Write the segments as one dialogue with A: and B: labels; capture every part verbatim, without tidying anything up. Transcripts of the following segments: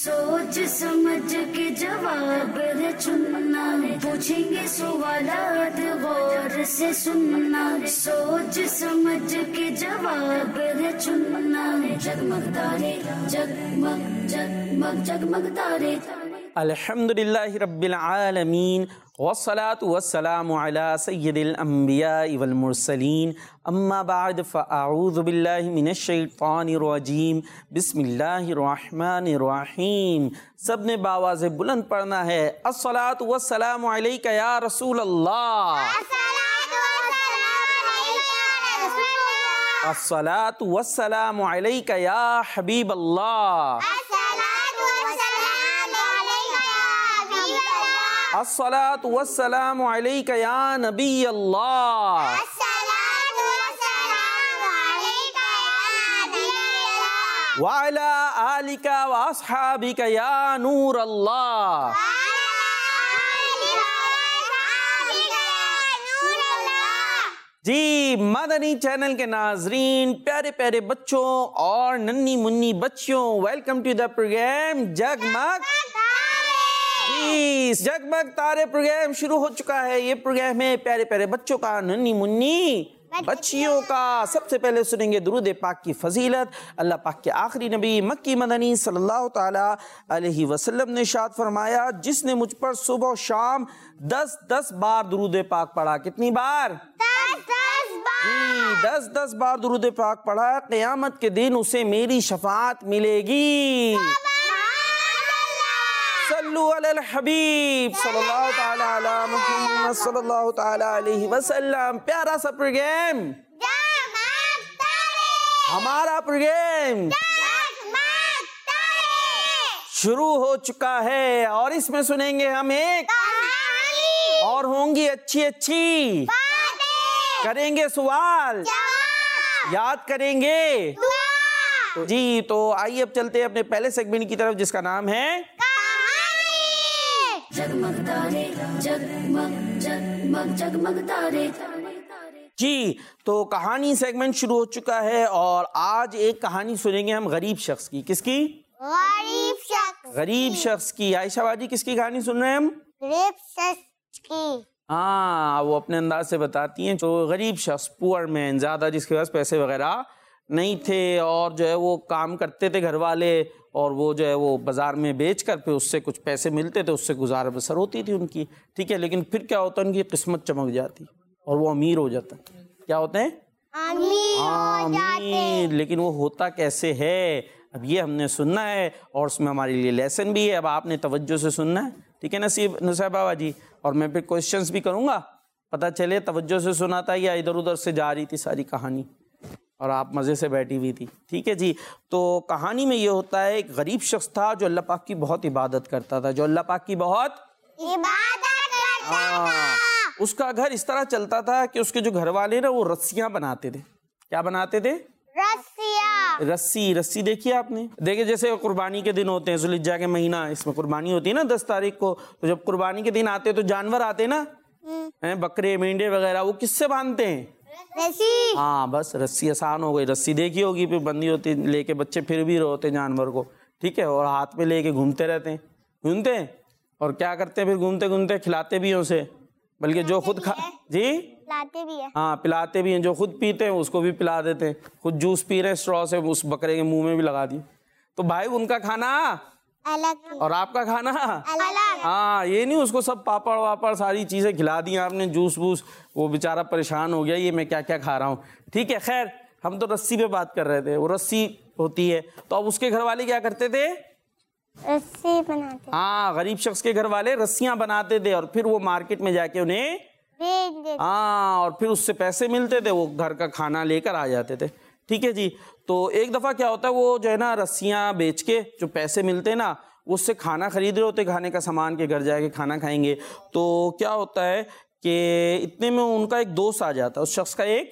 A: سوچ سمجھ کے جواب ہے چننا، پوچھیں گے سوالات غور سے سننا، سوچ سمجھ کے جواب ہے چننا، جگمگ تارے جگمگ جگمگ جگمگ تارے۔
B: الحمدللہ رب العالمین والصلاة والسلام علی سید الانبیاء والمرسلین، اما بعد فاعوذ باللہ من الشیطان الرجیم، بسم اللہ الرحمن الرحیم۔ سب نے بآواز بلند پڑھنا ہے، الصلاة والسلام علیک یا رسول اللہ، الصلاة والسلام علیک یا حبیب اللہ، الصلاة والسلام علیک یا نبی اللہ، وعلی آلک واصحابک یا نور اللہ۔ جی مدنی چینل کے ناظرین، پیارے پیارے بچوں اور ننھی منی بچیوں، ویلکم ٹو دا پروگرام جگمگ جی جگمگ تارے پروگرام شروع ہو چکا ہے۔ یہ پروگرام ہے پیارے پیارے بچوں کا، ننھی منی بچیوں کا۔ سب سے پہلے سنیں گے درود پاک کی فضیلت۔ اللہ پاک کے آخری نبی مکی مدنی صلی اللہ تعالی علیہ وسلم نے ارشاد فرمایا، جس نے مجھ پر صبح و شام دس دس بار درود پاک پڑھا، کتنی بار؟ جی دس دس بار درود پاک پڑھا، قیامت کے دن اسے میری شفاعت ملے گی۔ صلو علی الحبیب صلی اللہ تعالی علی محمد صلی اللہ تعالی علیہ وسلم۔ پیارا سا پروگرام، ہمارا پروگرام شروع ہو چکا ہے، اور اس میں سنیں گے ہم ایک اور ہوں گی اچھی اچھی، کریں گے سوال، یاد کریں گے۔ جی تو آئیے اب چلتے ہیں اپنے پہلے سیگمنٹ کی طرف، جس کا نام ہے
A: جگمگ تارے جگمگ جگمگ جگمگ تارے۔
B: جی تو کہانی سیگمنٹ شروع ہو چکا ہے، اور آج ایک کہانی سنیں گے ہم غریب شخص کی۔ کس کی؟
C: غریب شخص
B: غریب شخص کی۔ عائشہ باجی کس کی کہانی سن رہے ہیں ہم؟
C: غریب شخص کی۔
B: ہاں وہ اپنے انداز سے بتاتی ہیں، جو غریب شخص، پور مین، زیادہ جس کے پاس پیسے وغیرہ نہیں تھے، اور جو ہے وہ کام کرتے تھے گھر والے، اور وہ جو ہے وہ بازار میں بیچ کر پھر اس سے کچھ پیسے ملتے تھے، اس سے گزار بسر ہوتی تھی ان کی، ٹھیک ہے۔ لیکن پھر کیا ہوتا ہے، ان کی قسمت چمک جاتی اور وہ امیر ہو جاتا ہے۔ کیا ہوتے ہیں؟
C: امیر ہو جاتے۔
B: امیر۔ لیکن وہ ہوتا کیسے ہے، اب یہ ہم نے سننا ہے، اور اس میں ہمارے لیے لیسن بھی ہے۔ اب آپ نے توجہ سے سننا ہے، ٹھیک ہے نصیب نصیب بابا جی، اور میں پھر کوشچنس بھی کروں گا، پتہ چلے توجہ سے سنا تھا یا ادھر ادھر سے جا رہی تھی ساری کہانی اور آپ مزے سے بیٹھی ہوئی تھی، ٹھیک ہے جی۔ تو کہانی میں یہ ہوتا ہے، ایک غریب شخص تھا جو اللہ پاک کی بہت عبادت کرتا تھا، جو اللہ پاک کی بہت
C: عبادت کرتا
B: ہاں اس کا گھر اس طرح چلتا تھا کہ اس کے جو گھر والے نا وہ رسیاں بناتے تھے۔ کیا بناتے تھے؟
C: رسیاں۔
B: رسی رسی دیکھی آپ نے؟ دیکھیں جیسے قربانی کے دن ہوتے ہیں، ذوالحجہ کے مہینہ، اس میں قربانی ہوتی ہے نا دس تاریخ کو، تو جب قربانی کے دن آتے تو جانور آتے نا، بکرے مینڈے وغیرہ، وہ کس سے باندھتے ہیں؟
C: رسی۔
B: ہاں بس رسی آسان ہو گئی، رسی دیکھی ہوگی، پھر بندھی ہوتی لے کے بچے پھر بھی ہوتے جانور کو، ٹھیک ہے، اور ہاتھ میں لے کے گھومتے رہتے ہیں، گھومتے ہیں اور کیا کرتے ہیں، پھر گھومتے گھومتے کھلاتے بھی ہیں اسے، بلکہ جو خود کھا جی
C: لاتے بھی ہے۔
B: ہاں پلاتے بھی ہیں، جو خود پیتے ہیں اس کو بھی پلا دیتے ہیں، خود جوس پی رہے ہیں اسٹرا سے، اس بکرے کے منہ میں بھی لگا دی۔ تو بھائی ان کا کھانا
C: الگ
B: اور آپ کا کھانا
C: الگ۔
B: ہاں، یہ نہیں اس کو سب پاپڑ واپڑ ساری چیزیں کھلا دی آپ نے، جوس ووس، وہ بیچارہ پریشان ہو گیا، یہ میں کیا کیا کھا رہا ہوں، ٹھیک ہے۔ خیر ہم تو رسی پہ بات کر رہے تھے، وہ رسی ہوتی ہے، تو اب اس کے گھر والے کیا کرتے تھے؟
C: رسی بناتے
B: ہاں غریب شخص کے گھر والے رسیاں بناتے تھے، اور پھر وہ مارکیٹ میں جا کے انہیں
C: بیچ دیتے۔
B: ہاں اور پھر اس سے پیسے ملتے تھے، وہ گھر کا کھانا لے کر آ جاتے تھے، ٹھیک ہے جی۔ تو ایک دفعہ کیا ہوتا ہے، وہ جو ہے نا رسیاں بیچ کے جو پیسے ملتے نا، اس سے کھانا خرید رہے ہوتے، کھانے کا سامان، کے گھر جا کے کھانا کھائیں گے۔ تو کیا ہوتا ہے کہ اتنے میں ان کا ایک دوست آ جاتا ہے، اس شخص کا ایک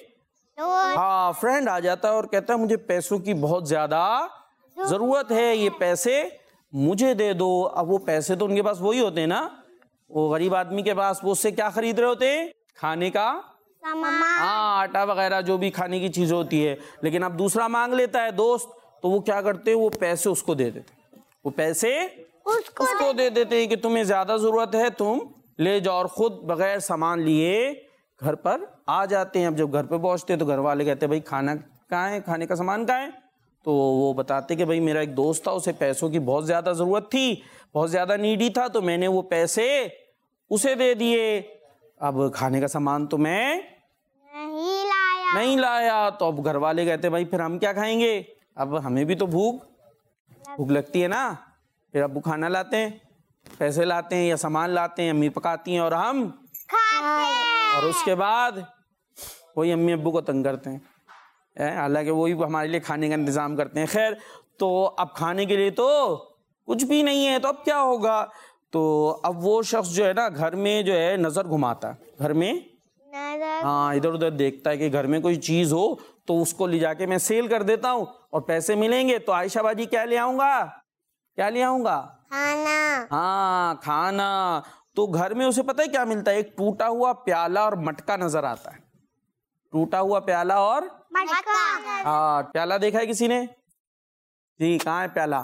B: ہاں فرینڈ آ جاتا ہے، اور کہتا ہے مجھے پیسوں کی بہت زیادہ ضرورت ہے، یہ پیسے مجھے دے دو۔ اب وہ پیسے تو ان کے پاس وہی ہوتے ہیں نا، وہ غریب آدمی کے پاس، وہ اس سے کیا خرید رہے ہوتے ہیں؟ کھانے کا
C: سامان۔
B: ہاں آٹا وغیرہ جو بھی کھانے کی چیز ہوتی ہے۔ لیکن اب دوسرا مانگ لیتا ہے دوست، تو وہ کیا کرتے ہیں، وہ پیسے اس کو دے دیتے، وہ پیسے اس کو دے دیتے ہیں کہ تمہیں زیادہ ضرورت ہے تم لے جاؤ، اور خود بغیر سامان لیے گھر پر آ جاتے ہیں۔ اب جب گھر پہ پہنچتے ہیں تو گھر والے کہتے ہیں بھائی کھانا کہاں ہے، کھانے کا سامان کہاں ہے؟ تو وہ بتاتے کہ بھائی میرا ایک دوست تھا، اسے پیسوں کی بہت زیادہ ضرورت تھی، بہت زیادہ نیڈی تھا، تو میں نے وہ پیسے اسے دے دیے، اب کھانے کا سامان تو میں
C: نہیں لایا
B: نہیں لایا۔ تو اب گھر والے کہتے بھائی پھر ہم کیا کھائیں گے، اب ہمیں بھی تو بھوک بھوک لگتی ہے نا۔ پھر ابو کھانا لاتے ہیں، پیسے لاتے ہیں یا سامان لاتے ہیں، امی پکاتی ہیں اور ہم
C: کھاتے
B: اور اس کے بعد وہی امی ابو کو تنگ کرتے ہیں، حالانکہ وہی ہمارے لیے کھانے کا انتظام کرتے ہیں۔ خیر، تو اب کھانے کے لیے تو کچھ بھی نہیں ہے، تو اب کیا ہوگا؟ تو اب وہ شخص جو ہے نا گھر میں جو ہے نظر گھماتا ہے، گھر میں ہاں ادھر ادھر دیکھتا ہے کہ گھر میں کوئی چیز ہو تو اس کو لے جا کے میں سیل کر دیتا ہوں اور پیسے ملیں گے تو عائشہ باجی کیا لے آؤں گا، کیا لے آؤں گا؟
C: کھانا
B: ہاں کھانا۔ تو گھر میں اسے پتہ ہے کیا ملتا ہے؟ ایک ٹوٹا ہوا پیالہ اور مٹکا نظر آتا ہے، ٹوٹا ہوا پیالہ اور
C: مٹکا۔
B: ہاں پیالہ دیکھا ہے کسی نے؟ جی کہاں ہے پیالہ؟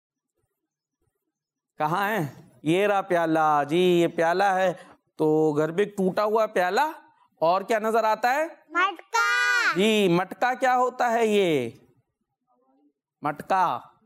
B: کہاں ہے؟ یہ رہا پیالہ جی، یہ پیالہ ہے۔ تو گھر پہ ایک ٹوٹا ہوا پیالہ اور کیا نظر آتا ہے؟
C: مٹکا۔
B: جی مٹکا کیا ہوتا ہے؟ یہ مٹکا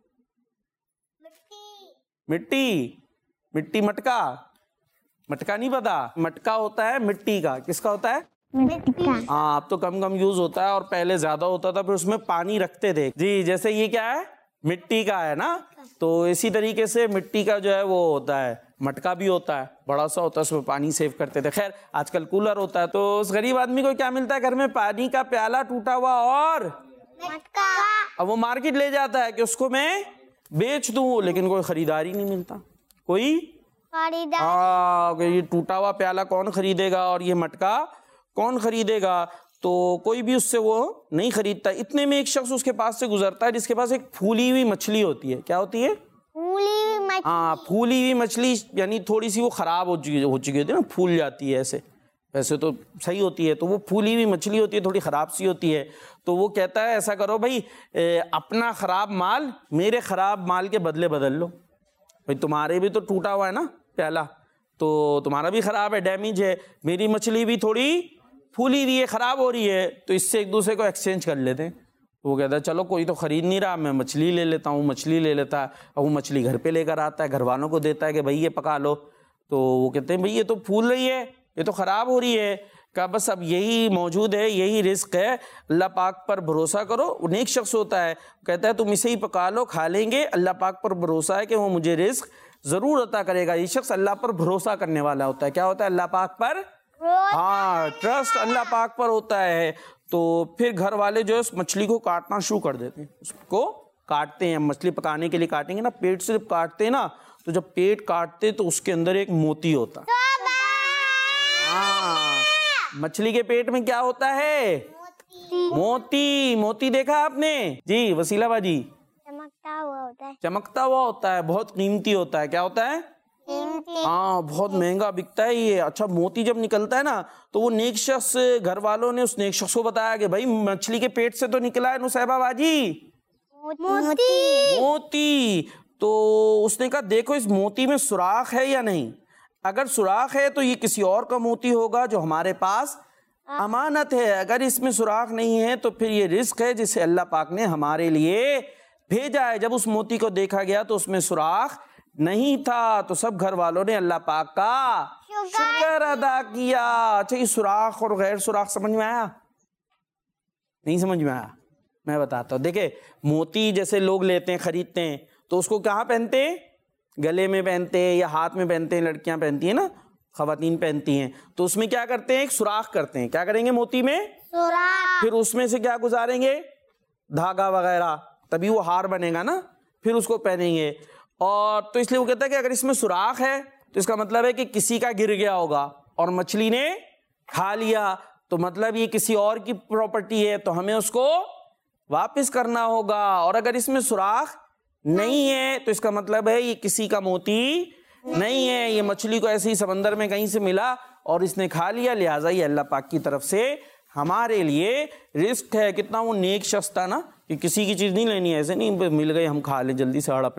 B: مٹی مٹی مٹکا مٹکا نہیں پتا؟ مٹکا ہوتا ہے مٹی کا، کس کا ہوتا ہے؟
C: مٹکا۔
B: ہاں اب تو کم کم یوز ہوتا ہے اور پہلے زیادہ ہوتا تھا، پھر اس میں پانی رکھتے تھے جی، جیسے یہ کیا ہے؟ مٹی کا ہے نا، تو اسی طریقے سے مٹی کا جو ہے وہ ہوتا ہے، مٹکا بھی ہوتا ہے، بڑا سا ہوتا ہے، اس میں پانی سیو کرتے تھے۔ خیر آج کل کولر ہوتا ہے۔ تو اس غریب آدمی کو کیا ملتا ہے گھر میں؟ پانی کا پیالہ ٹوٹا ہوا اور
C: مٹکا۔
B: اب وہ مارکیٹ لے جاتا ہے کہ اس کو میں بیچ دوں، لیکن کوئی خریدار ہی نہیں ملتا، کوئی
C: خریدا۔
B: ہاں کہ یہ ٹوٹا ہوا پیالہ کون خریدے گا اور یہ مٹکا کون خریدے گا؟ تو کوئی بھی اس سے وہ نہیں خریدتا۔ اتنے میں ایک شخص اس کے پاس سے گزرتا ہے جس کے پاس ایک پھولی ہوئی مچھلی ہوتی ہے۔ کیا ہوتی ہے؟
C: پھولی ہوئی مچھلی۔
B: ہاں پھولی ہوئی مچھلی، یعنی تھوڑی سی وہ خراب ہو چکی ہو چکی ہوتی ہے نا، پھول جاتی ہے ایسے، ویسے تو صحیح ہوتی ہے، تو وہ پھولی ہوئی مچھلی ہوتی ہے، تھوڑی خراب سی ہوتی ہے۔ تو وہ کہتا ہے ایسا کرو بھائی اپنا خراب مال میرے خراب مال کے بدلے بدل لو، بھائی تمہارے بھی تو ٹوٹا ہوا ہے نا پیالہ، تو تمہارا بھی خراب ہے، ڈیمیج ہے، میری مچھلی بھی تھوڑی پھولی ہوئی ہے، خراب ہو رہی ہے، تو اس سے ایک دوسرے کو ایکسچینج کر لیتے ہیں۔ وہ کہتا ہے چلو کوئی تو خرید نہیں رہا، میں مچھلی لے لیتا ہوں، مچھلی لے لیتا ہے، اور وہ مچھلی گھر پہ لے کر آتا ہے، گھر والوں کو دیتا ہے کہ بھائی یہ پکا لو، تو وہ کہتے ہیں بھائی یہ تو پھول رہی ہے، یہ تو خراب ہو رہی ہے۔ کہا بس اب یہی موجود ہے، یہی رزق ہے، اللہ پاک پر بھروسہ کرو۔ وہ نیک شخص ہوتا ہے، کہتا ہے تم اسے ہی پکا لو، کھا لیں گے، اللہ پاک پر بھروسہ ہے کہ وہ مجھے رزق ضرور عطا کرے گا۔ یہ شخص اللہ پر بھروسہ کرنے والا ہوتا ہے۔ کیا ہوتا ہے؟ اللہ پاک پر، ہاں ٹرسٹ اللہ پاک پر ہوتا ہے۔ تو پھر گھر والے جو ہے اس مچھلی کو کاٹنا شروع کر دیتے ہیں، اس کو کاٹتے ہیں، مچھلی پکانے کے لیے کاٹیں گے نا، پیٹ سے جب کاٹتے ہیں نا، تو جب پیٹ کاٹتے تو اس کے اندر ایک موتی ہوتا ہے۔ ہاں مچھلی کے پیٹ میں کیا ہوتا ہے؟ موتی۔ موتی دیکھا آپ نے؟ جی وسیلہ باجی؟
C: چمکتا ہوا ہوتا ہے۔
B: چمکتا ہوا ہوتا ہے، بہت قیمتی ہوتا ہے۔ کیا ہوتا ہے؟
C: قیمتی۔
B: ہاں بہت مہنگا بکتا ہے یہ۔ اچھا موتی جب نکلتا ہے نا تو وہ نیک شخص، گھر والوں نے اس نیک شخص کو بتایا کہ بھائی مچھلی کے پیٹ سے تو نکلا ہے نصیبہ باجی
C: موتی۔
B: موتی۔ تو اس نے کہا دیکھو اس موتی میں سوراخ ہے یا نہیں، اگر سوراخ ہے تو یہ کسی اور کا موتی ہوگا جو ہمارے پاس امانت ہے، اگر اس میں سوراخ نہیں ہے تو پھر یہ رزق ہے جسے اللہ پاک نے ہمارے لیے بھیجا ہے۔ جب اس موتی کو دیکھا گیا تو اس میں سوراخ نہیں تھا، تو سب گھر والوں نے اللہ پاک کا شکر ادا کیا۔ اچھا یہ سوراخ اور غیر سوراخ سمجھ میں آیا؟ نہیں سمجھ میں آیا؟ میں بتاتا ہوں۔ دیکھیں موتی جیسے لوگ لیتے ہیں، خریدتے ہیں، تو اس کو کہاں پہنتے ہیں؟ گلے میں پہنتے ہیں یا ہاتھ میں پہنتے ہیں، لڑکیاں پہنتی ہیں نا، خواتین پہنتی ہیں، تو اس میں کیا کرتے ہیں؟ ایک سوراخ کرتے ہیں۔ کیا کریں گے موتی میں؟
C: سوراخ۔
B: پھر اس میں سے کیا گزاریں گے؟ دھاگا وغیرہ، تبھی وہ ہار بنے گا نا، پھر اس کو پہنیں گے۔ اور تو اس لیے وہ کہتا ہے کہ اگر اس میں سوراخ ہے تو اس کا مطلب ہے کہ کسی کا گر گیا ہوگا اور مچھلی نے کھا لیا، تو مطلب یہ کسی اور کی پراپرٹی ہے تو ہمیں اس کو واپس کرنا ہوگا۔ اور اگر اس میں سوراخ نہیں ہے تو اس کا مطلب ہے یہ کسی کا موتی نہیں ہے، یہ مچھلی کو ایسے ہی سمندر میں کہیں سے ملا اور اس نے کھا لیا، لہٰذا یہ اللہ پاک کی طرف سے ہمارے لیے رزق ہے۔ کتنا وہ نیک شخص تھا نا کہ کسی کی چیز نہیں لینی ہے، ایسے نہیں مل گئی ہم کھا لیں، جلدی سے ہڑپ لیں،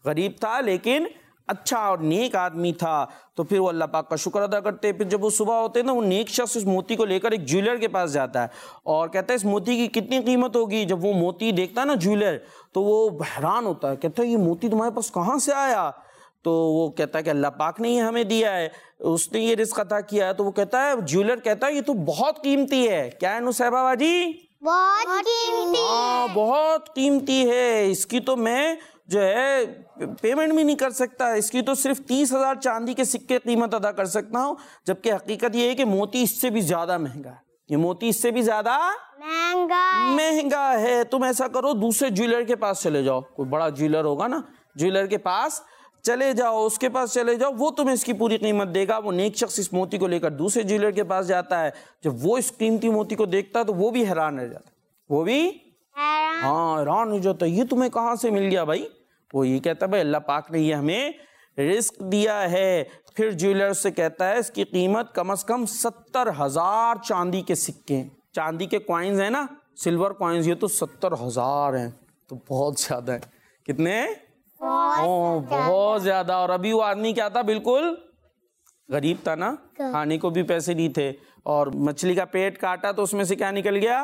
B: غریب تھا لیکن اچھا اور نیک آدمی تھا. تو پھر وہ اللہ پاک کا شکر ادا کرتے. پھر جب وہ صبح ہوتے نا وہ نیک شخص اس موتی کو لے کر ایک جیولر کے پاس جاتا ہے اور کہتا ہے اس موتی کی کتنی قیمت ہوگی. جب وہ موتی دیکھتا ہے نا جیولر تو وہ حیران ہوتا ہے, کہتا ہے یہ موتی تمہارے پاس کہاں سے آیا؟ تو وہ کہتا ہے کہ اللہ پاک نے یہ ہمیں دیا ہے, اس نے یہ رزق عطا کیا ہے. تو وہ کہتا ہے, جیولر کہتا ہے یہ تو بہت قیمتی ہے. کیا ہے نصیبہ باجی؟
C: بہت قیمتی.
B: ہاں بہت قیمتی ہے, اس کی تو میں جو ہے پیمنٹ بھی نہیں کر سکتا, اس کی تو صرف تیس ہزار چاندی کے سکے قیمت ادا کر سکتا ہوں. جبکہ حقیقت یہ ہے کہ موتی اس سے بھی زیادہ مہنگا ہے, یہ موتی اس سے بھی زیادہ
C: مہنگا
B: مہنگا ہے. تم ایسا کرو دوسرے جیولر کے پاس چلے جاؤ, کوئی بڑا جیولر ہوگا نا, جیولر کے پاس چلے جاؤ, اس کے پاس چلے جاؤ, وہ تمہیں اس کی پوری قیمت دے گا. وہ نیک شخص اس موتی کو لے کر دوسرے جیولر کے پاس جاتا ہے. جب وہ اس قیمتی موتی کو دیکھتا ہے تو وہ بھی حیران رہ جاتا ہے, وہ بھی ہاں حیران ہو جاتا ہے, یہ تمہیں کہاں سے مل گیا بھائی؟ وہ یہ کہتا ہے بھائی اللہ پاک نے یہ ہمیں رزق دیا ہے. پھر جیولر سے کہتا ہے اس کی قیمت کم از کم ستر ہزار چاندی کے سکے, چاندی کے کوائنز ہیں نا, سلور کوائنز, یہ تو ستر ہزار ہیں, تو بہت زیادہ ہیں. کتنے؟ او بہت زیادہ. اور ابھی وہ آدمی کیا تھا, بالکل غریب تھا نا, کھانے کو بھی پیسے نہیں تھے, اور مچھلی کا پیٹ کاٹا تو اس میں سے کیا نکل گیا؟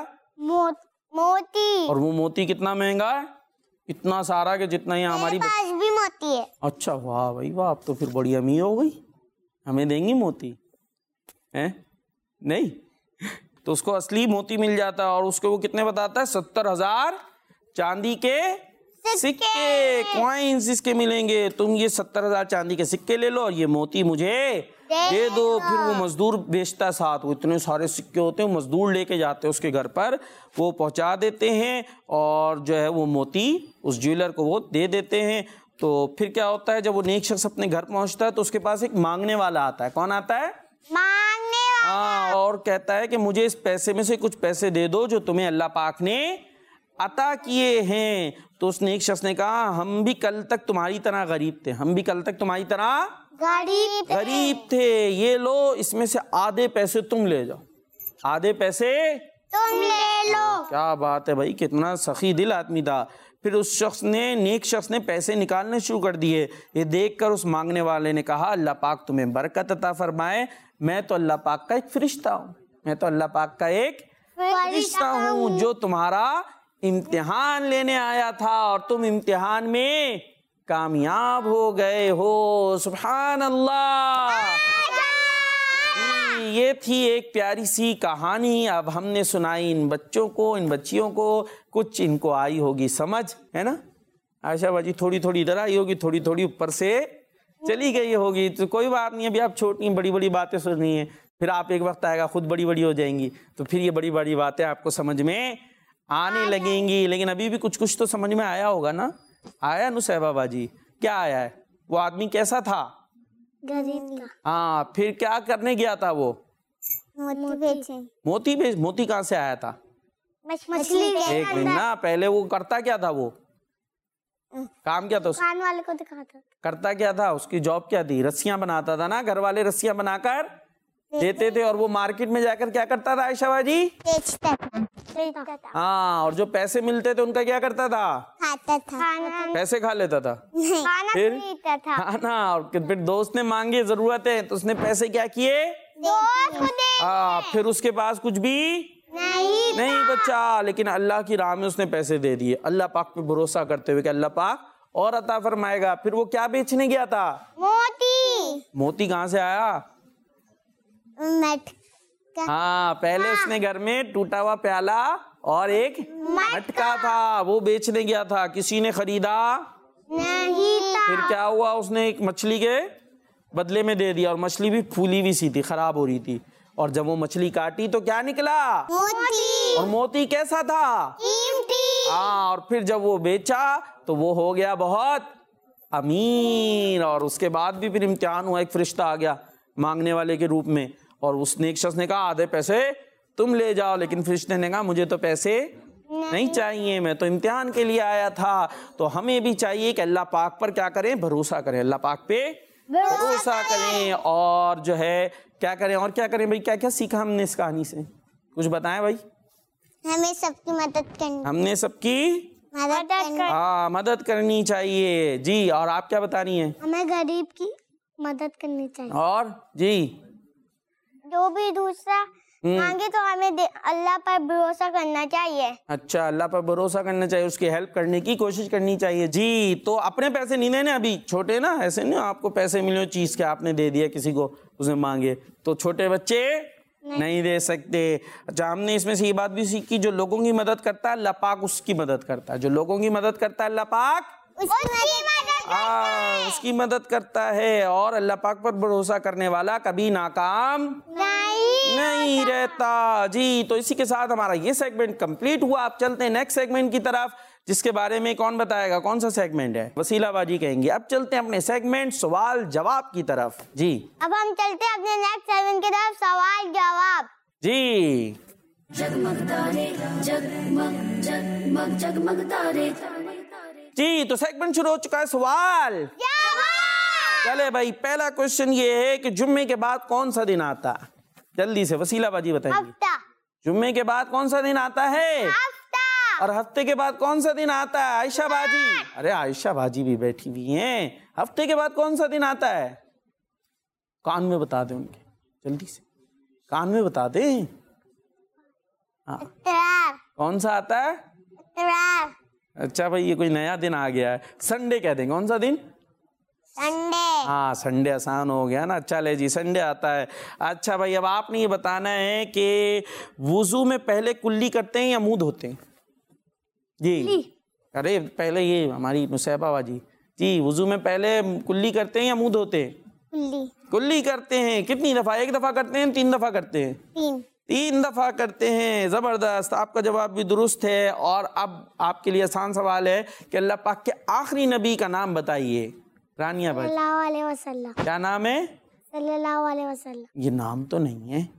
C: موتی.
B: اور وہ موتی کتنا مہنگا ہے, اتنا سارا کہ جتنا ہی ہماری
C: پاس بھی موتی ہے.
B: اچھا واہ بھائی واہ, اب تو پھر بڑی امیر ہو گئی, ہمیں دیں گی موتی ہیں؟ نہیں, تو اس کو اصلی موتی مل جاتا ہے. اور اس کو وہ کتنے بتاتا ہے؟ ستر ہزار چاندی کے سکے, کوائنز اس کے ملیں گے. تم یہ ستر ہزار چاندی کے سکے لے لو اور یہ موتی مجھے دے دو. پھر وہ مزدور بیچتا ساتھ, وہ اتنے سارے سکے ہوتے ہیں, مزدور لے کے جاتے ہیں اس کے گھر پر, وہ پہنچا دیتے ہیں اور جو ہے وہ موتی اس جیولر کو وہ دے دیتے ہیں. تو پھر کیا ہوتا ہے, جب وہ نیک شخص اپنے گھر پہنچتا ہے تو اس کے پاس ایک مانگنے والا آتا ہے. کون آتا ہے؟
C: مانگنے والا.
B: ہاں, اور کہتا ہے کہ مجھے اس پیسے میں سے کچھ پیسے دے دو جو تمہیں اللہ پاک نے عطا کیے ہیں. تو اس نیک شخص نے کہا ہم بھی کل تک تمہاری طرح غریب تھے, ہم بھی کل تک تمہاری طرح
C: غریب
B: غریب تھے, یہ لو اس میں سے آدھے پیسے تم لے جاؤ, آدھے پیسے
C: تم لے لو.
B: کیا بات ہے بھائی, کتنا سخی دل آدمی تھا. پھر اس شخص نے, نیک شخص نے پیسے نکالنے شروع کر دیے. یہ دیکھ کر اس مانگنے والے نے کہا اللہ پاک تمہیں برکت عطا فرمائے, میں تو اللہ پاک کا ایک فرشتہ ہوں, میں تو اللہ پاک کا ایک فرشتہ ہوں جو تمہارا امتحان لینے آیا تھا اور تم امتحان میں کامیاب ہو گئے ہو. سبحان اللہ. یہ تھی ایک پیاری سی کہانی, اب ہم نے سنائی ان بچوں کو, ان بچیوں کو, کچھ ان کو آئی ہوگی سمجھ, ہے نا عائشہ باجی؟ تھوڑی تھوڑی ادھر آئی ہوگی, تھوڑی تھوڑی اوپر سے چلی گئی ہوگی. تو کوئی بات نہیں, ابھی آپ چھوٹی بڑی بڑی باتیں سن رہی ہیں, پھر آپ ایک وقت آئے گا خود بڑی بڑی ہو جائیں گی, تو پھر یہ بڑی بڑی باتیں آپ کو سمجھ میں آنے لگیں گی. لیکن ابھی بھی کچھ کچھ تو سمجھ میں آیا ہوگا نا, آیا نصیبہ باجی؟ کیا آیا ہے؟ وہ آدمی کیسا تھا؟
C: غریب تھا.
B: ہاں, پھر کیا کرنے گیا تھا وہ؟
C: موتی بیچے.
B: موتی بیچ, موتی کہاں سے آیا تھا؟
C: مچھلی.
B: ایک منٹ نا, پہلے وہ کرتا کیا تھا, وہ کام کیا تھا, اس
C: کھانے والے کو دکھاتا.
B: کرتا کیا تھا, اس کی جاب کیا تھی؟ رسیاں بناتا تھا نا, گھر والے رسیاں بنا کر دیتے تھے, اور وہ مارکیٹ میں جا کر کیا کرتا تھا عائشہ باجی؟
C: بیچتا تھا.
B: ہاں, اور جو پیسے ملتے تھے ان کا کیا کرتا تھا؟
C: کھاتا تھا.
B: پیسے کھا لیتا تھا,
C: کھانا
B: پھر
C: پیتا تھا.
B: کھانا, اور پھر دوست نے مانگے ضرورت ہے تو اس نے پیسے کیا کیے؟
C: دوست کو دے.
B: ہاں, پھر اس کے پاس کچھ بھی
C: نہیں
B: نہیں بچا, لیکن اللہ کی راہ میں اس نے پیسے دے دیے, اللہ پاک پہ بھروسہ کرتے ہوئے کہ اللہ پاک اور عطا فرمائے گا. پھر وہ کیا بیچنے گیا تھا؟
C: موتی.
B: موتی کہاں سے آیا؟
C: مٹ.
B: ہاں, پہلے اس نے گھر میں ٹوٹا ہوا پیالہ اور ایک مٹکا تھا, وہ بیچنے گیا تھا, کسی نے خریدا
C: نہیں تھا.
B: پھر کیا ہوا, اس نے ایک مچھلی کے بدلے میں دے دیا, اور مچھلی بھی پھولی ہوئی سی تھی, خراب ہو رہی تھی, اور جب وہ مچھلی کاٹی تو کیا نکلا؟
C: موتی.
B: اور موتی کیسا تھا؟
C: قیمتی.
B: ہاں, اور پھر جب وہ بیچا تو وہ ہو گیا بہت امیر, اور اس کے بعد بھی پھر امتحان ہوا, ایک فرشتہ آ گیا مانگنے والے کے روپ میں, اور اس نیک شخص نے کہا آدھے پیسے تم لے جاؤ, لیکن فرشتے نے کہا مجھے تو پیسے نہیں چاہیے, میں تو امتحان کے لیے آیا تھا. تو ہمیں بھی چاہیے کہ اللہ پاک پر کیا کریں؟ بھروسہ کریں, اللہ پاک پہ بھروسہ کریں, اور جو ہے کیا کریں, اور کیا کریں بھائی؟ کیا کیا سیکھا ہم نے اس کہانی سے؟ کچھ بتائیں بھائی.
C: ہمیں سب کی مدد کرنی.
B: ہم نے سب کی
C: मदद कर
B: हाँ, मदद करनी चाहिए जी। और आप क्या बता रही हैं?
C: हमें गरीब की मदद करनी चाहिए।
B: और जी
C: जो भी दूसरा मांगे तो हमें दे- अल्लाह पर भरोसा करना चाहिए।
B: अच्छा, अल्लाह पर भरोसा करना चाहिए, उसकी हेल्प करने की कोशिश करनी चाहिए जी। तो अपने पैसे नहीं देने, अभी छोटे ना, ऐसे नहीं आपको पैसे मिले चीज के आपने दे दिया किसी को, उसने मांगे, तो छोटे बच्चे नहीं, नहीं दे सकते। अच्छा, हमने इसमें से ये बात भी सीखी, जो लोगों की मदद करता है अल्लाह पाक उसकी मदद करता है। जो लोगों की मदद करता है अल्लाह पाक
C: उसकी मदद
B: आ, उसकी मदद करता है। और अल्लाह पाक पर भरोसा करने वाला कभी नाकाम
C: नहीं
B: नहीं रहता जी। तो इसी के साथ हमारा ये सेगमेंट कंप्लीट हुआ। आप चलते हैं नेक्स्ट सेगमेंट की तरफ, जिसके बारे में कौन बताएगा? कौन सा सेगमेंट है? वसीला बाजी कहेंगे। अब चलते हैं अपने सेगमेंट सवाल जवाब की तरफ जी।
C: अब हम चलते हैं अपने नेक्स्ट सेवन की तरफ, सवाल जवाब
B: जी
A: जगमग तारे जगमग जगमग जगमग तारे
B: जी तो सेगमेंट शुरू हो चुका है सवाल
C: जवाब।
B: चले भाई, पहला क्वेश्चन ये है कि जुम्मे के बाद कौन सा दिन आता है? जल्दी से वसीला बाजी बताइए।
C: हफ्ता
B: जुम्मे के बाद कौन सा दिन आता है?
C: हफ्ता
B: और हफ्ते के बाद कौन सा दिन आता है? आयशा बाजी, अरे आयशा बाजी भी बैठी हुई हैं। हफ्ते के बाद कौन सा दिन आता है? कान में बता दे उनके, जल्दी से कान में बता दे। हाँ,
C: इतवार
B: कौन सा आता है?
C: इतवार
B: अच्छा भाई, ये कोई नया दिन आ गया है। संडे कह दें। कौन सा दिन?
C: संडे
B: हाँ, संडे आसान हो गया ना। चले जी, संडे आता है। अच्छा भाई, अब आपने ये बताना है कि वुजू में पहले कुल्ली करते हैं या मुंह धोते हैं? जी, अरे पहले ये हमारी मुसैबा बाजी जी, वुजू में पहले कुल्ली करते हैं या मुंह धोते हैं?
C: कुल्ली
B: कुल्ली करते हैं। कितनी दफा? एक दफा करते हैं, तीन दफा करते हैं?
C: तीन
B: तीन दफा करते हैं। जबरदस्त, आपका जवाब भी दुरुस्त है। और अब आपके लिए आसान सवाल है कि अल्लाह पाक के आखिरी नबी का नाम बताइए। रानिया भाई,
C: सल्लल्लाहु अलैहि वसल्लम
B: क्या नाम है?
C: सल्लल्लाहु अलैहि वसल्लम।
B: ये नाम तो नहीं है,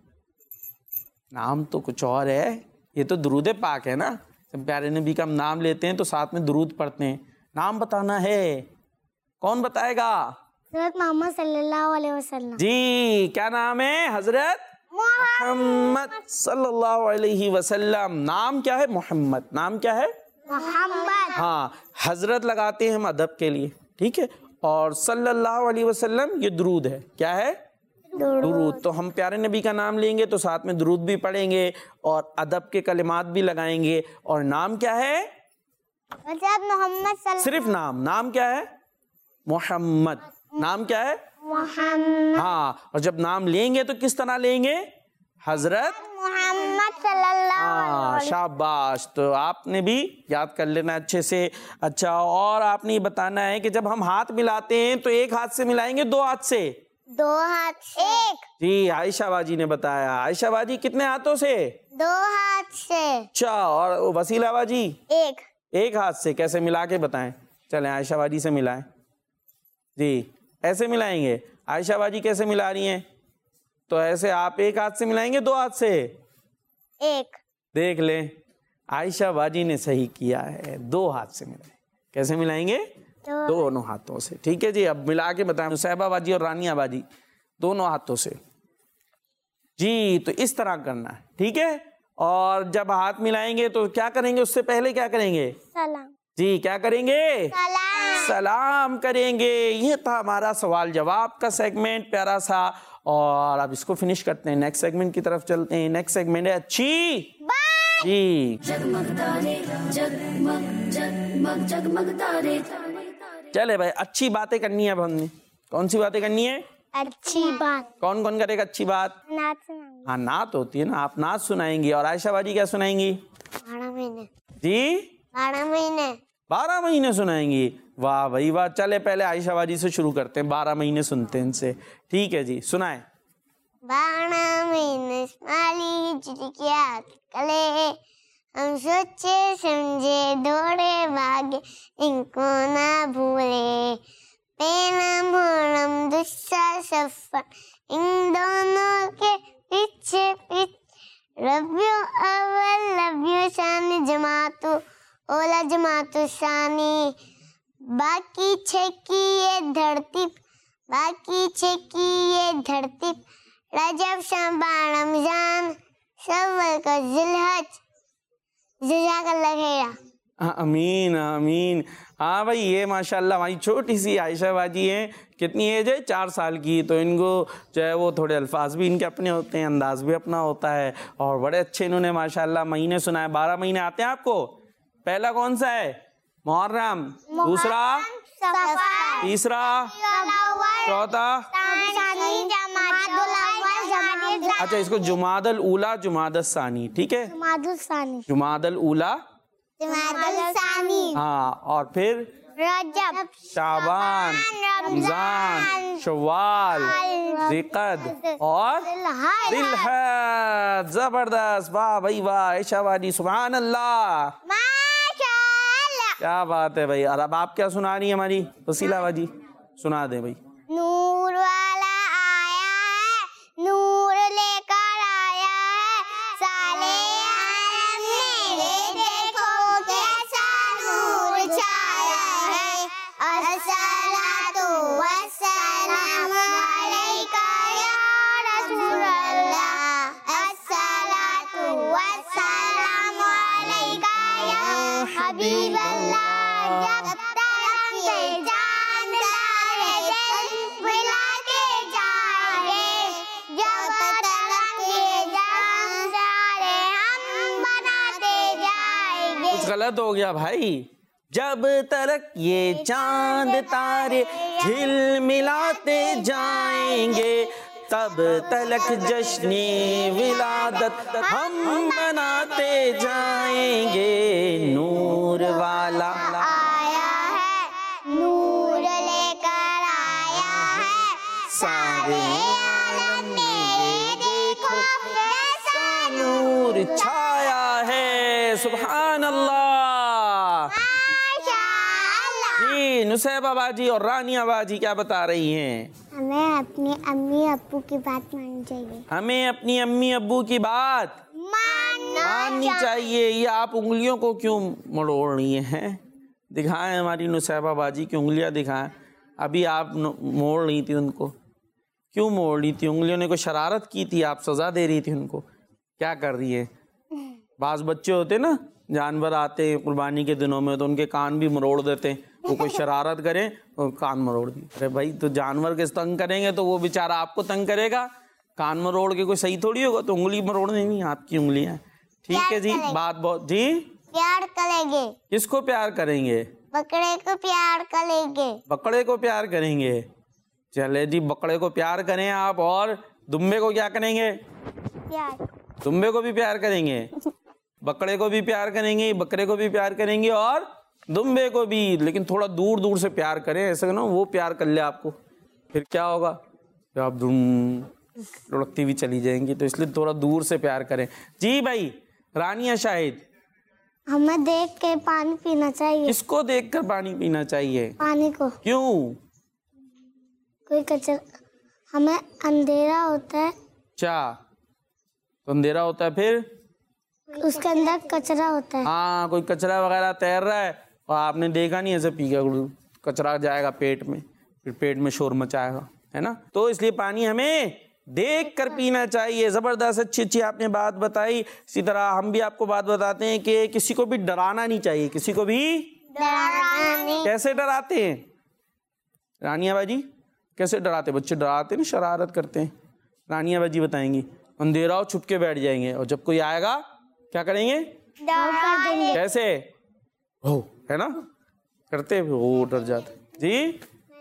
B: नाम तो कुछ और है। ये तो दुरूद पाक है ना। जब प्यारे नबी का हम नाम लेते हैं तो साथ में दुरूद पढ़ते हैं। नाम बताना है, कौन बताएगा?
C: हज़रत मोहम्मद सल्लल्लाहु अलैहि वसल्लम
B: जी, क्या नाम है? हजरत मोहम्मद सल्लल्लाहु अलैहि वसल्लम। नाम क्या है? मोहम्मद। नाम क्या है?
C: मोहम्मद।
B: हाँ, हजरत लगाते हैं हम अदब के लिए, ठीक है। और सल्लल्लाहु अलैहि वसल्लम ये दुरूद है। क्या है? दुरूद। तो हम प्यारे नबी का नाम लेंगे तो साथ में दुरूद भी पढ़ेंगे और अदब के कलिमात भी लगाएंगे। और नाम क्या है?
C: हज़रत मोहम्मद सल्लल्लाहु
B: सिर्फ नाम। नाम क्या है? मोहम्मद। नाम क्या है?
C: मोहम्मद
B: हाँ, और जब नाम लेंगे तो किस तरह लेंगे? हजरत
C: मोहम्मद सल्लल्लाहु
B: हाँ, शाबाश। तो आपने भी याद कर लेना अच्छे से। अच्छा, और आपने ये बताना है कि जब हम हाथ मिलाते हैं तो एक हाथ से मिलाएंगे, दो हाथ से?
C: दो हाथ से। एक
B: जी, आयशा बाजी ने बताया। आयशा बाजी कितने हाथों से?
C: दो हाथ से।
B: अच्छा, और वसीला बाजी?
C: एक
B: एक हाथ से। कैसे मिला के बताएं? चलें आयशा बाजी से मिलाएं जी। ऐसे मिलाएंगे। आयशा बाजी कैसे मिला रही हैं? तो ऐसे आप एक हाथ से मिलाएंगे, दो हाथ से?
C: एक
B: देख लें, आयशा बाजी ने सही किया है, दो हाथ से मिलाएं। कैसे मिलाएंगे?
C: दो
B: दोनों हाथों से। ठीक है जी, अब मिला के बताएं। मुसैबा बाजी और रानिया बाजी दोनों हाथों से जी। तो इस तरह करना है, ठीक है। और जब हाथ मिलाएंगे तो क्या करेंगे? उससे पहले क्या करेंगे?
C: सलाम
B: जी, क्या करेंगे?
C: सलाम
B: सलाम करेंगे। ये था हमारा सवाल जवाब का सेगमेंट, प्यारा सा। और अब इसको फिनिश करते हैं, नेक्स्ट सेगमेंट की तरफ चलते हैं। नेक्स्ट सेगमेंट है अच्छी
C: बात।
B: जी।
A: जगमग तारे जगमग जगमग जगमग तारे
B: चले भाई, अच्छी बातें करनी है अब हमने। कौन सी बातें करनी है?
C: अच्छी बात।
B: कौन कौन करेगा अच्छी बात?
C: नाच सुनाएंगे।
B: हाँ, नात होती है ना, आप नाच सुनाएंगी। और आयशा बाजी क्या सुनाएंगी?
C: बारह महीने
B: जी,
C: बारह महीने
B: बारह महीने सुनाएंगी। वाह भाई वाह। चले पहले आयशा बाजी से शुरू करते हैं, बारह महीने सुनते हैं इनसे। ठीक है जी, सुनाए।
C: बारह महीने माली हिजरी के हाथ कले, हम सोचे समझे दौड़े भागे, इनको ना भूले। पेनम होनम दुस्सा सफर, इन दोनों के पीछे पीछे। रबियो अव्वल रबियो शानी जमातु ओला जमातु शानी। बाकी छे की ये धरती, बाकी छे की ये धरती। रजब शअबान रमजान शव्वल का जिलहज। जज़ाकल्लाह खैरा।
B: آمین آمین. ہاں بھائی یہ ماشاءاللہ ہماری چھوٹی سی عائشہ باجی ہیں, کتنی ایج ہے؟ چار سال کی. تو ان کو جو ہے وہ تھوڑے الفاظ بھی ان کے اپنے ہوتے ہیں, انداز بھی اپنا ہوتا ہے, اور بڑے اچھے انہوں نے ماشاءاللہ مہینے سنائے. بارہ مہینے آتے ہیں آپ کو. پہلا کون سا ہے؟ محرم. دوسرا, تیسرا, چوتھا. اچھا اس کو جمادی الاولیٰ, جمادی الثانی, ٹھیک ہے, جمادی الاولیٰ, ہاں, اور پھر
C: رجب,
B: شعبان, رمضان, شوال, ذیقعد اور ذی الحج. زبردست, واہ بھائی واہ عائشہ باجی, سبحان اللہ, کیا بات ہے بھائی. اور اب آپ کیا سنا رہی ہیں ہماری وسیلہ باجی؟ سنا دیں بھائی.
C: نور والا آیا ہے, نور لے کر آیا ہے, سالے عالم میرے دیکھو کیسا نور چھایا ہے. الصلاۃ والسلام علیکہ یا رسول اللہ, الصلاۃ والسلام علیکہ یا حبیب اللہ. جب تک یہ جان سارے دل ملا کے جائے, جب تک یہ جان سارے ہم بناتے جائیں گے.
B: کچھ غلط ہو گیا بھائی. جب تک یہ چاند تارے جھل ملاتے جائیں گے, تب تلک جشن ولادت ہم مناتے جائیں گے. نور والا
C: آیا ہے, نور لے کر آیا ہے,
B: سارے
C: عالم میں دیکھو کیسا
B: نور چھایا ہے. سبحان اللہ. جی نصیبہ باجی اور رانیہ باجی کیا بتا رہی ہیں؟
C: ہمیں اپنی امی ابو کی بات ماننی چاہیے.
B: ہمیں اپنی امی ابو کی بات ماننی چاہیے. یہ آپ انگلیوں کو کیوں مڑوڑ رہی ہیں؟ دکھائیں ہماری نصیبہ باجی کی انگلیاں دکھائیں. ابھی آپ موڑ رہی تھی ان کو, کیوں موڑ رہی تھی؟ انگلیوں نے کوئی شرارت کی تھی؟ آپ سزا دے رہی تھی ان کو؟ کیا کر رہی ہے؟ بعض بچے ہوتے نا, جانور آتے ہیں قربانی کے دنوں میں تو ان کے کان بھی مروڑ دیتے ہیں. وہ کوئی شرارت کرے اور کان مروڑ دی. ارے بھائی تو جانور کے تنگ کریں گے تو وہ بیچارہ آپ کو تنگ کرے گا. کان مروڑ کے کوئی صحیح تھوڑی ہوگا. تو انگلی مروڑ نہیں, آپ کی انگلیاں. ٹھیک ہے جی, بات بہت. جی
C: پیار کریں گے.
B: کس کو پیار کریں گے؟
C: بکرے کو پیار کریں گے.
B: بکرے کو پیار کریں گے. چلے جی, بکرے کو پیار کریں آپ. اور دمبے کو کیا کریں گے؟
C: پیار.
B: دمبے کو بھی پیار کریں گے, بکرے کو بھی پیار کریں گے, بکرے کو بھی پیار کریں گے اور دمبے کو بھی. لیکن تھوڑا دور دور سے پیار کریں, ایسا نا وہ پیار کر لے آپ کو, پھر کیا ہوگا؟ پھر آپ دم لڑکتی بھی چلی جائیں گی. تو اس لیے تھوڑا دور سے پیار کریں. جی بھائی رانیہ شاہد,
C: ہمیں دیکھ کے پانی پینا چاہیے.
B: کس کو دیکھ کر پانی پینا چاہیے؟
C: پانی کو.
B: کیوں؟
C: کوئی کچرا, ہمیں اندھیرا ہوتا ہے.
B: اچھا تو اندھیرا ہوتا ہے, پھر
C: اس کے اندر کچرا ہوتا ہے.
B: ہاں کوئی کچرا وغیرہ تیر رہا ہے اور آپ نے دیکھا نہیں, ایسے پی گیا, کچرا جائے گا پیٹ میں, پھر پیٹ میں شور مچائے گا, ہے نا. تو اس لیے پانی ہمیں دیکھ کر پینا چاہیے. زبردست, اچھی اچھی آپ نے بات بتائی. اسی طرح ہم بھی آپ کو بات بتاتے ہیں کہ کسی کو بھی ڈرانا نہیں چاہیے. کسی کو بھی کیسے ڈراتے ہیں رانیہ باجی؟ کیسے ڈراتے؟ بچے ڈراتے نا, شرارت کرتے ہیں. رانیہ باجی بتائیں گی. اندھیرا ہو چھپ کے بیٹھ جائیں گے, اور جب کوئی آئے گا کیا کریں گے؟ کیسے ہو, ہے نا, کرتے ہو, ڈر جاتے. جی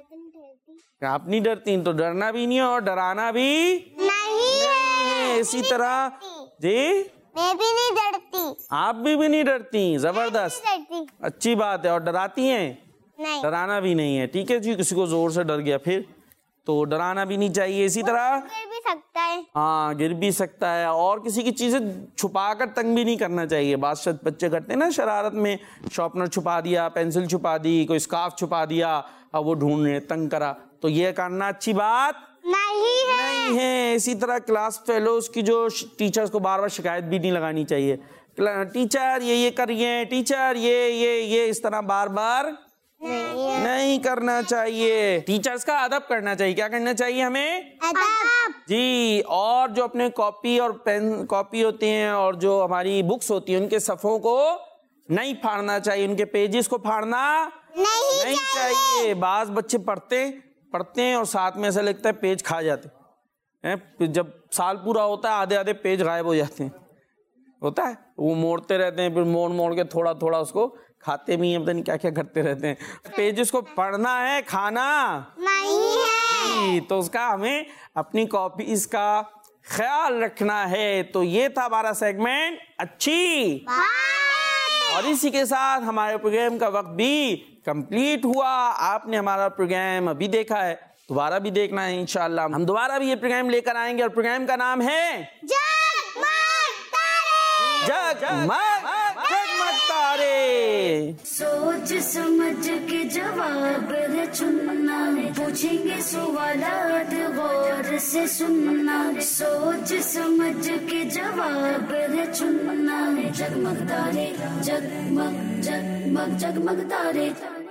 B: آپ نہیں ڈرتی, تو ڈرنا بھی نہیں اور ڈرانا بھی
C: نہیں ہے.
B: اسی طرح. جی
C: میں بھی نہیں ڈرتی.
B: آپ بھی بھی نہیں ڈرتی. زبردست, اچھی بات ہے. اور ڈراتی ہیں؟
C: نہیں.
B: ڈرانا بھی نہیں ہے. ٹھیک ہے جی, کسی کو زور سے ڈر گیا پھر تو ڈرانا بھی نہیں چاہیے. اسی طرح
C: گر بھی سکتا ہے.
B: ہاں گر بھی سکتا ہے. اور کسی کی چیزیں چھپا کر تنگ بھی نہیں کرنا چاہیے. بعض بچے کرتے ہیں نا شرارت میں, شارپنر چھپا دیا, پینسل چھپا دی, کوئی اسکارف چھپا دیا, اور وہ ڈھونڈنے تنگ کرا. تو یہ کرنا اچھی بات
C: نہیں ہے.
B: نہیں ہے. اسی طرح کلاس فیلوز کی جو ٹیچرز کو بار بار شکایت بھی نہیں لگانی چاہیے. ٹیچر یہ یہ کریے, ٹیچر یہ یہ یہ اس طرح بار بار نہیں کرنا چاہیے. ٹیچرز کا ادب کرنا چاہیے. کیا کرنا چاہیے ہمیں؟
C: ادب.
B: جی. اور جو اپنے کاپی اور پین کاپی ہوتی ہیں اور جو ہماری بکس ہوتی ہیں ان کے صفحوں کو نہیں پھاڑنا چاہیے، ان کے پیجز کو پھاڑنا
C: نہیں
B: نہیں چاہیے. بعض بچے پڑھتے پڑھتے ہیں اور ساتھ میں ایسا لگتا ہے پیج کھا جاتے ہیں. جب سال پورا ہوتا ہے آدھے آدھے پیج غائب ہو جاتے ہیں. ہوتا ہے وہ موڑتے رہتے ہیں، پھر موڑ موڑ کے تھوڑا تھوڑا اس کو کھاتے بھی ہیں، پتہ نہیں کیا کیا کرتے رہتے ہیں. پیجز کو پڑھنا ہے، کھانا
C: نہیں ہے.
B: تو اس کا ہمیں اپنی کاپیز کا خیال رکھنا ہے. تو یہ تھا ہمارا سیگمنٹ اچھی، اور اسی کے ساتھ ہمارے پروگرام کا وقت بھی کمپلیٹ ہوا. آپ نے ہمارا پروگرام ابھی دیکھا ہے، دوبارہ بھی دیکھنا ہے انشاءاللہ. ہم دوبارہ بھی یہ پروگرام لے کر آئیں گے، اور پروگرام کا نام ہے
C: جگمگ تارے.
B: جگمگ جگمگ تارے.
A: سوچ سمجھ کے جواب ہے چننا، پوچھیں گے سوالات غور سے سننا. سوچ سمجھ کے جواب ہے چننا. جگمگ تارے جگمگ جگمگ جگمگ تارے.